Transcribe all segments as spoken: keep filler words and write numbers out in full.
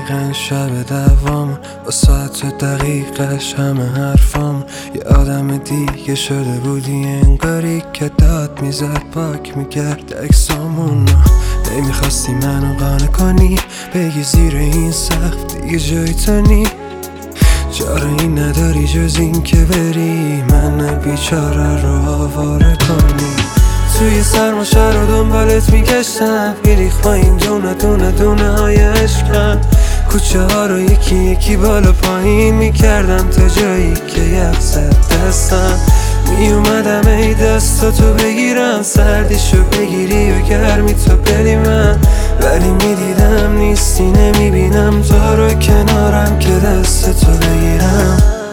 دقیقا شب دوام با ساعت و دقیقش همه حرفام یه آدم دیگه شده بودی، انگاری که داد میزد پاک میکرد اکسامونو. نمیخواستی منو قانع کنی، بگی زیر این سقف دیگه جای تو نی. چاره این نداری جز این که بری من بیچاره رو آواره کنی. توی سرما شهر رو دنبالت میگشتم، میریخ با این دونه دونه دونه های عشقم. کوچه ها رو یکی یکی بالا پایین میکردم تا جایی که یخ زد دستم. میومدم ای دستاتو بگیرم، سردیشو بگیری و گرمی تو بدی من. ولی میدیدم نیستی، نمیبینم تو رو کنارم که دستتو بگیرم.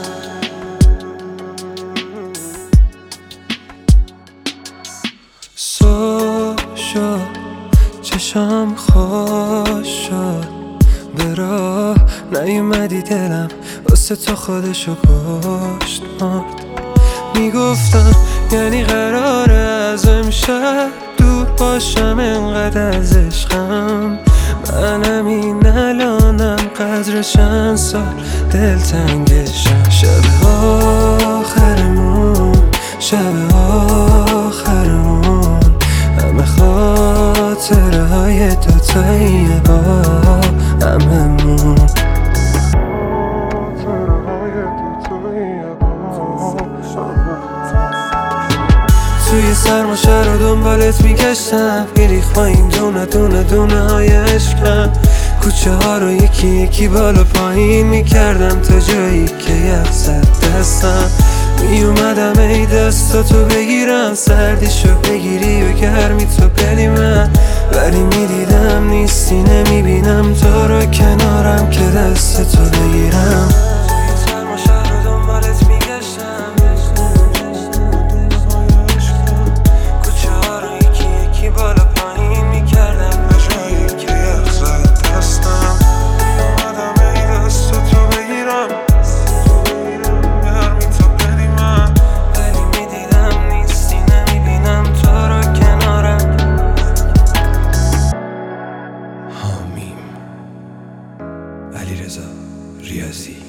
صبح شد چشام خوش شد، به راه نیومدی دلم واسه تو خودشو کشت مرد. میگفتم یعنی قراره از امشب دور باشم، انقدر از عشقم. منم این الانم قدر چند سال دلتنگشم. شب آخرمون شب آخرمون همه خاطره های دوتاییه با هممون. توی سرما شهر رو دنبالت میگشتم، میریخ با این دونه دونه دونه های عشقم. کوچه ها رو یکی یکی بالا پایین میکردم تا جایی که یخ زد دستم. میومدم ای دستاتو بگیرم، سردیشو بگیری و گرمی تو بدی من. ولی میدیدم نیستی، نمیبینم تو رو کنارم که دستتو بگیرم. علیرضا ریاضی.